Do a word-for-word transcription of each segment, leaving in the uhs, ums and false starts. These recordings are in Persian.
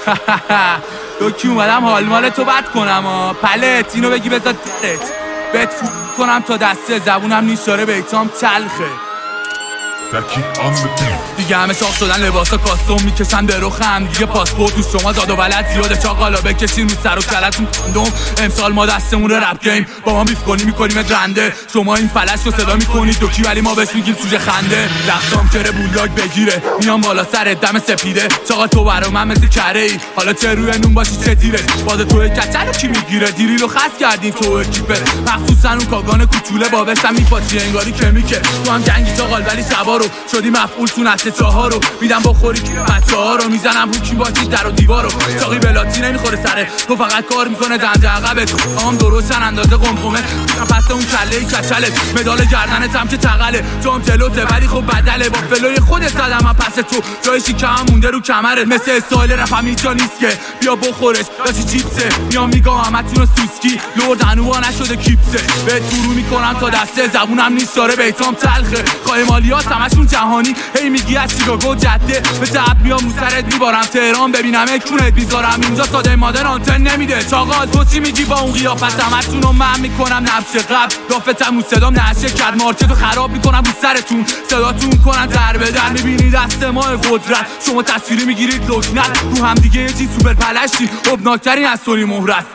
دوکی اومدم حال مال تو بد کنم ها پلت اینو بگی بذار درت بهت فو کنم تا دسته زبونم نیست داره بیتام تلخه دیگه همه شاخ شدن لباسا کاستوم میکشن به رخم دیگه پاسپورت تو شما داد و ولد زیاده چاقالا بکشین رو سر و کلتون کندوم امسال ما دستمون رپ گیم با ما بیف کنی میکنیم رنده شما این فلش رو صدا میکنید دوکی ولی ما بهش میگیم سوژه خنده رفتم کره بولاک بگیره میام بالا سر دم سپیده چاقا تو برا من مثل کره ای حالا چه روی نون باشی چه تیره باز توی کچلو کی میگیره دیری رو خاص کردین تو اکیپه مخصوصا اون کاگان کوچوله بابستم میپاچی انگاری کمیکه تو هم جنگی چاقال ولی شبا رو شدی مفعول تو نسل چهار رو میدم بخوری بچه ها رو میزنم رو کی باشی در و دیوار رو چاقی بلاتی نمیخوره سره تو فقط کار میکنه دنده عقبت آم درستن اندازه قمقمه پس اون کله کچلت مدال گردنت هم که تقله تو هم جلوته ولی خب بدله با فلوی خودت زدم من پس تو جای شیکم مونده رو کمرت مثل استایل رفم اینجا نیست که بیا بخورش داشتی چیپسه میام میگم همتون رو سوسکی لرد انوها نشده کیپسه به دورو میکنم تا دسته زبونم نیست داره بیتام تلخه قای مالیات همشون جهانی هی میگی از شیکاگو جده به تعب میام رو سرت میبارم تهران ببینم کونت میذارم اینجا ساده مادر آنتن نمیده چاقال تو چی میگی با اون قیافت همتون رو من میکنم نبش قبل دافتم اون صدام نشه کرد مارکت رو خراب میکنم رو سرتون صداتون کنن در به در میبینی دست ماه قدرت شما تصویری میگیرید لکنت رو هم دیگه یه چیز سوپر پلشتی حبناکترین از سونی مهرت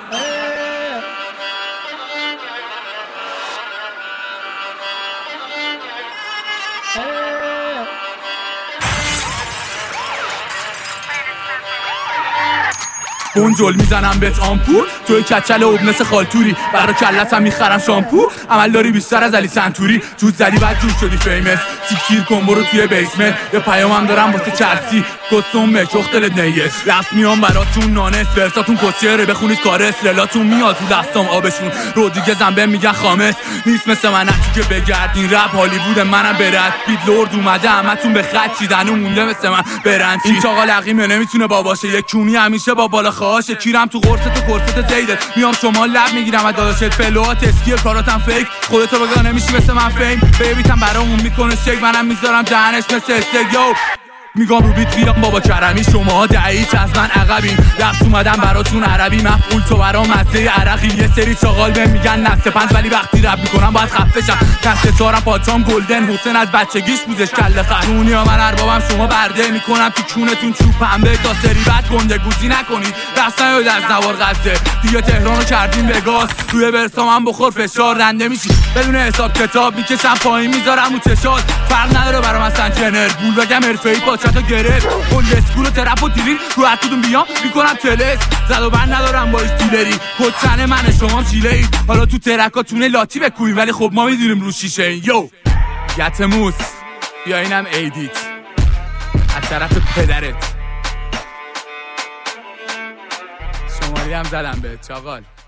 بونجل میزنم بهت آمپور توی کچل اوب مثل خالتوری برا کلتم میخرم شامپو عمل داری بیشتر از علی سنتوری جود زدی بعد جور شدی فیمس تیکتیر کن برو توی بیسمنت یه پیامم دارم واسه چرسی کستوم مکخ دلت نیست رفت میام براتون نانس ورساتون کسیره بخونید کارس للاتون میاد تو دستام آبشون رو دیگه زنبه میگن خامس نیست مثل من نکی که بگردین رپ هالیوود منم برد پیت لورد اومده همتون به خط چیدن و مونده مثل من برنچی این چاقا لقیمه نمیتونه باباشه یک کونی همیشه با بالا خواهاشه کیرم تو قرصت و قرصت زیدت میام شما لب میگیرم از داداشت فلوات اسکیر کاراتم فیک خودتو بگا نمیشی مثل من فیم بیبیتم برامون میکنه شک منم میذارم جهنش مثل استگیو میگم رو بیت بیام بابا کرمی شما دعیچ از من عقبین رفت اومدم براتون عربی مفعول تو برام مزه عرقی یه سری چاقال به میگن نفس پنج ولی وقتی رب میکنم باید خفه شم دست چهارم پاچام گلدن حسین از بچگیش بوزش کله خرونی ها من اربابم شما برده میکنم تو کونتون چوب پنبه تا سری بعد گنده گوزی نکنید دست نیاید از نوار غزه دیگه تهرانو کردیم وگاس توی برسام هم بخور فشار رنده میشی بدون حساب کتاب میکشم پایین میذارم رو چشات فرق نداره برام اصلا جنر بول بگم حرفه‌ای چطور گرفت اون اسکول و ترپ و دیرین رو حدودون بیام میکنم تلس زد و بند ندارم با دیلری کچنه من شما چیله اید حالا تو ترکاتونه لاتی بکوین ولی خب ما میدونیم رو شیشه این یو یتموس بیا اینم ایدیت از طرف پدرت شماری هم زدم به چاقال